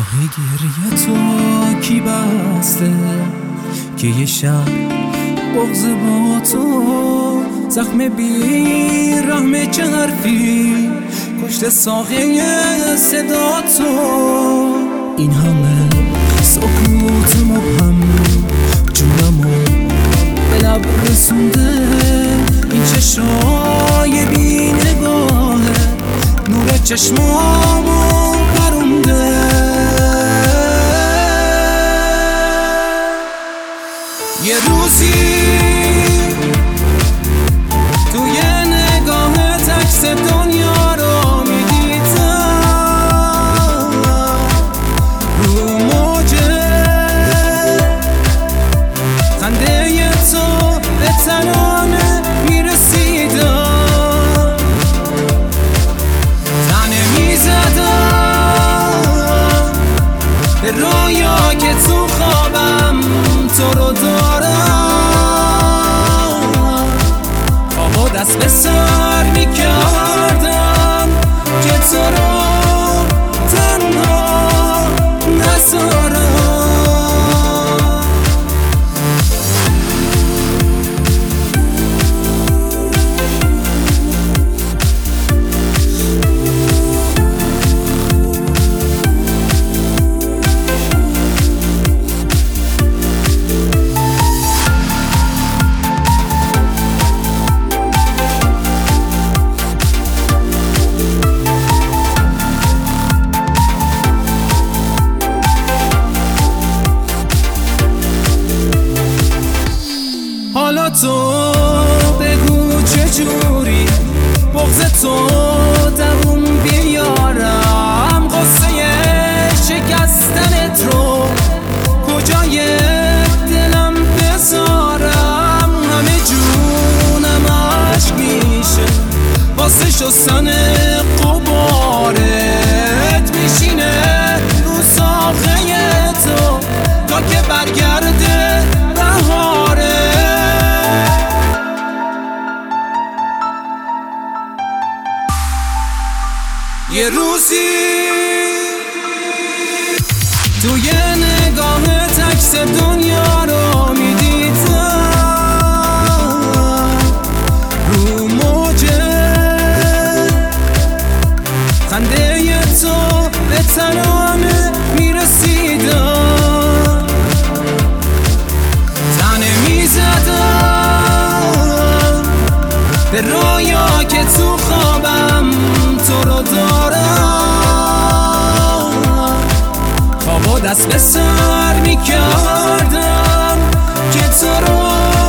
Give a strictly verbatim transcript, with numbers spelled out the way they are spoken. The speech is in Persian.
گریه تو کی بسته که یه شب بغض با تو زخم بی رحم چه حرفی کشت ساقه صدا تو این همه سکوت مبهم جونمو به لب رسونده این چشای بی نگاهه نور چشمامو پرونده یه روزی توی نگاهت عکس دنیا رو میدیدم رو موجه خنده تو به ترانه میرسیدم تنه میزدم به رویا که تو خوابم تو رو دارم خوابو دست به سر میکردم که تو رو تنها نذارم حالا تو بگو چجوری بغض تو دووم بیارم قصه شکستنت رو کجای دلم بذارم همه جونم عشق میشه واسه شستن غبارت میشینه رو ساقه تو تا که برگرده بهاره یه روزی توی نگاهت عکس دنیا رو میدیدم رو موجه خنده تو به ترانه میرسیدم تنه میزدم به رویا که تو خوابم تو رو دارم خوابو دست به سر میکردم که تو رو